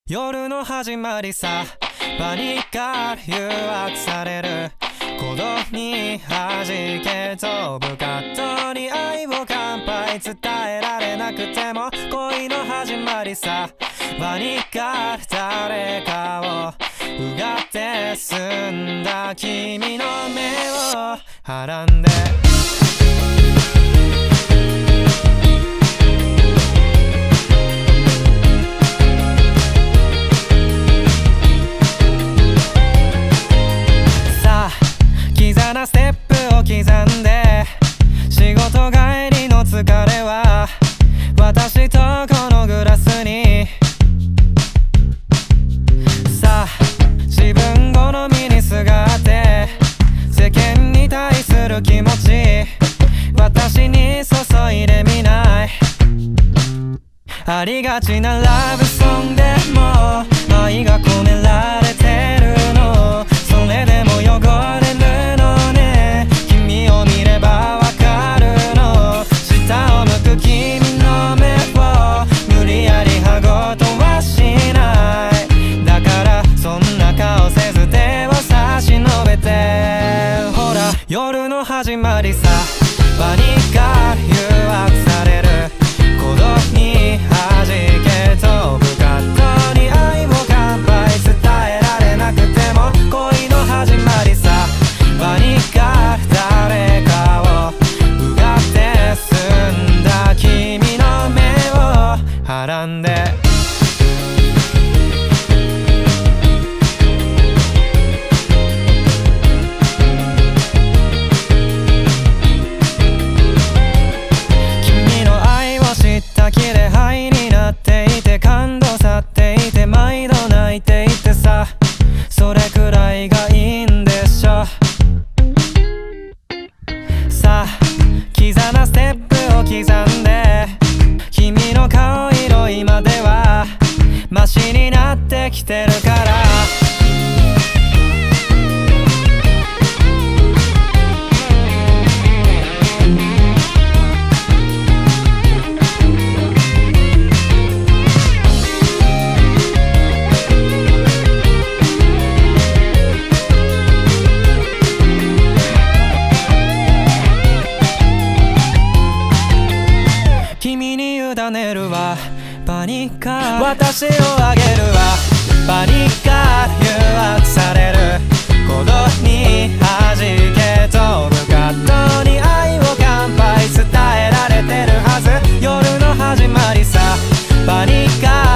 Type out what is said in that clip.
夜の始まりさ、パニッカー誘惑される鼓動に弾け飛ぶカットに愛を乾杯伝えられなくても恋の始まりさ、パニッカー誰かをうがって澄んだ君の目をはらんでキザなステップを刻んで仕事帰りの疲れは私とこのグラスにさあ自分好みにすがって世間に対する気持ち私に注いでみない。ありがちなラブソングでも愛が込められてるの、それでも汚れるのね。君を見ればわかるの、下を向く君の目を無理やり歯ごとはしない。だからそんな顔せず手を差し伸べて、ほら夜の始まりさ、パニッカー誘惑される鼓動に弾け飛ぶカットに愛を乾杯伝えられなくても恋の始まりさ、パニッカー誰かをうがって澄んだ君の目をはらんで切れ灰になっていて感動去っていて毎度泣いていてさ、それくらいがいいんでしょ。さあキザなステップを刻んで君の顔色今ではマシになってきてるから君に委ねるわパニッカー、私をあげるわパニッカー誘惑される鼓動に弾け飛ぶカットに愛を乾杯伝えられてるはず、夜の始まりさパニッカー